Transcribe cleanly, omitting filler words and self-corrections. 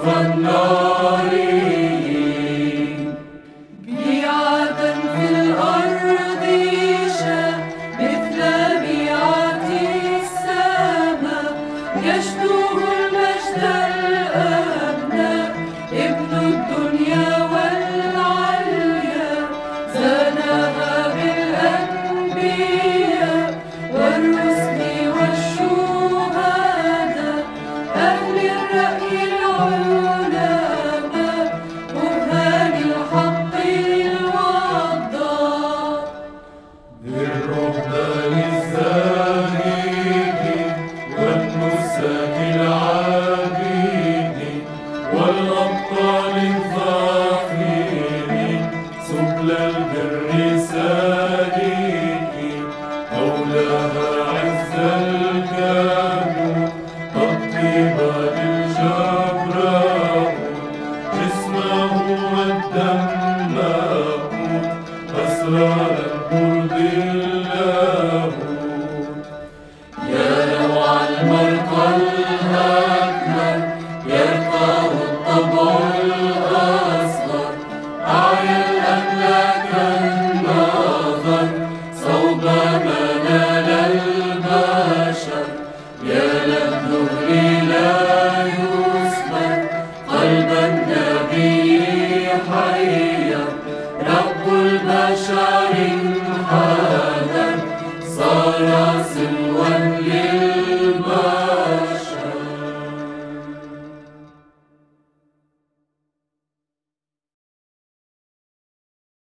النارين. بيعة في الأرض شاء مثل بيعة السماء، يشدو المجد الأبناء ابن الدنيا والعليا، زانها بالأنبياء والرسل والشهداء، أهل الرأي العلماء، برهان الحق الوضاء. بالرهبان الزاهدين والنساك العابدين والأبطال الظافرين، سبل البر سالكين، مولاها عز الكامل، الطيبة للجبراء، جسمه والدماء، أسرار البرد اللاهوت. يا نوع المرقى الأكمل، يرقاه الطبع الأصغر، أعيا الأملاك النظر، صوب ما نال البشر. يا للدهر لا يصبر، قلب النبي حيا، رب البشر انحدر، صار سر